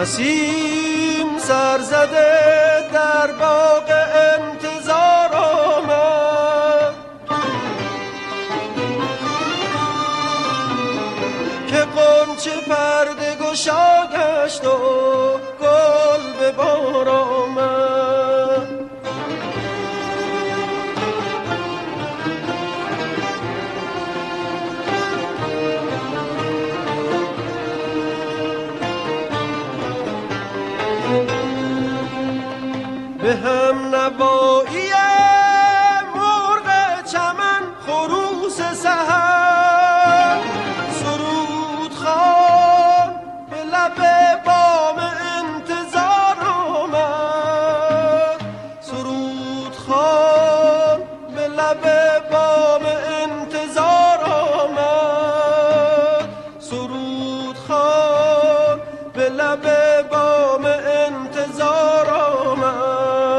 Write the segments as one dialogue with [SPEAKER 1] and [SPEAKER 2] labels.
[SPEAKER 1] نسیم سرزده در باغ انتظار آمد که غنچه پرده گشا گشت و گل به بار آمد. به هم نوایی مرغ چمن خروس سحر سرود خوان به لب بام انتظار آمد سرود خوان به لب بام انتظار آمد سرود خوان به لب بام انتظار آمد.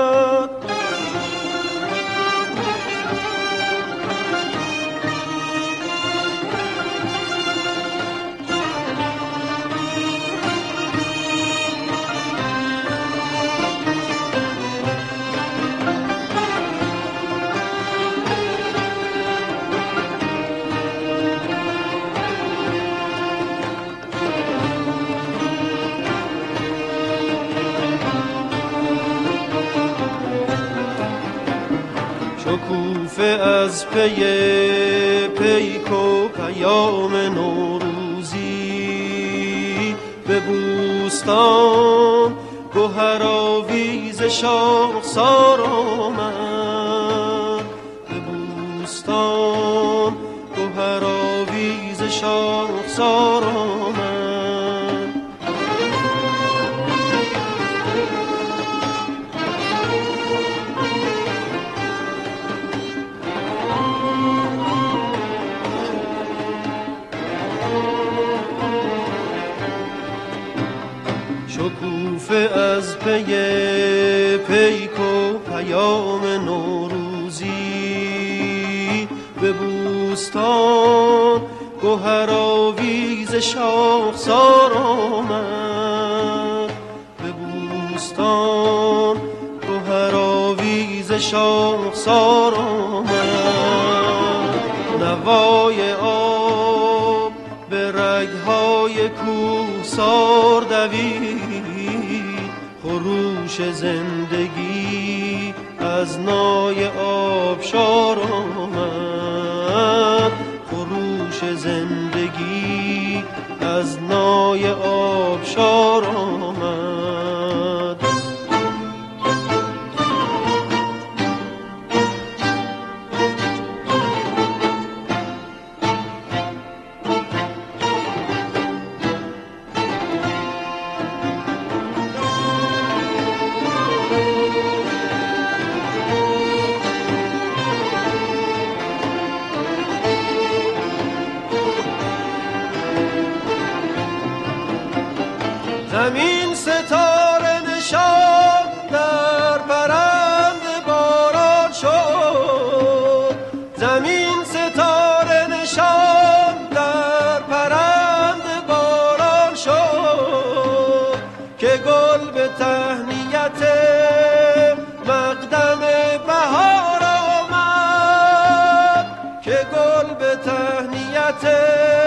[SPEAKER 1] شکوفه از پی پیک و پیام نوروزی به بوستان گوهرآویز شاخسار آمد به بوستان گوهرآویز شاخسار آمد. شکوفه از پی پیک و پیام نوروزی به بوستان گوهرآویز شاخسار آمد به بوستان گوهرآویز شاخسار آمد. نوای آب به رگهای کوهسار دوید خروش زندگی از نای آبشار آمد خروش زندگی از نای آبشار آمد. زمین ستاره نشان در پرند باران شد زمین ستاره نشان در پرند باران شد که گل به تهنیت مقدم بهار آمد که گل به تهنیت